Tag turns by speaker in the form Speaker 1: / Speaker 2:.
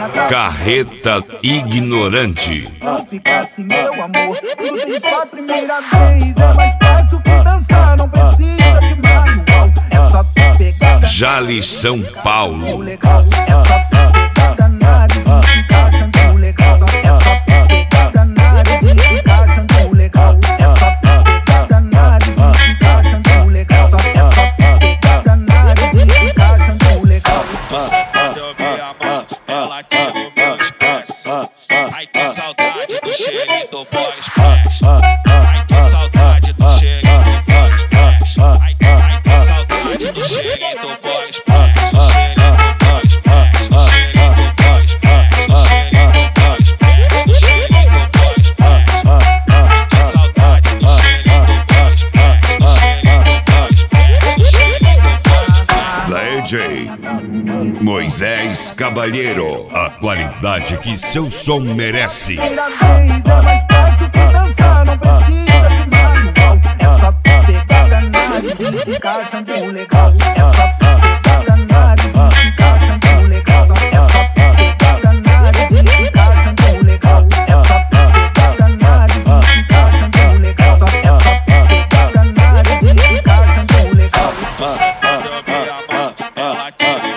Speaker 1: Carreta ignorante.
Speaker 2: Não ficasse meu amor, tudo tem sua primeira vez. É mais fácil que dançar, não precisa de manual. É só tu pegar
Speaker 1: Jali São Paulo.
Speaker 2: legal. É só tu pegar danado e encaixando legal. É só tu pegar danado e encaixando legal. É só tu pegar danado e encaixando legal. É só tu pegar danado e encaixando legal.
Speaker 3: Você quando eu vi a mão, ela tirou meu expresso. Ai que saudade do cheirinho do boy express. Ai que saudade do cheirinho do boy express. Ai que saudade do cheirinho do boy express. Cheirinho do boy express. Cheirinho do boy express. Cheirinho do boy express. Cheirinho do boy express. Ai que saudade do cheirinho do boy express. Cheirinho do boy express. Cheirinho do boy express.
Speaker 1: Da EJ Moisés Cavalheiro. A qualidade que seu som merece.
Speaker 2: Primeira vez é mais fácil que dançar, não precisa de manual. É só tu pegar danado e encaixando legal. É só tu pegar danado e encaixando legal. É só tu pegar danado e encaixando legal. É só tu pegar danado e encaixando legal. É só tu pegar danado e encaixando legal.
Speaker 3: Você quando eu vi a mão, ela tirou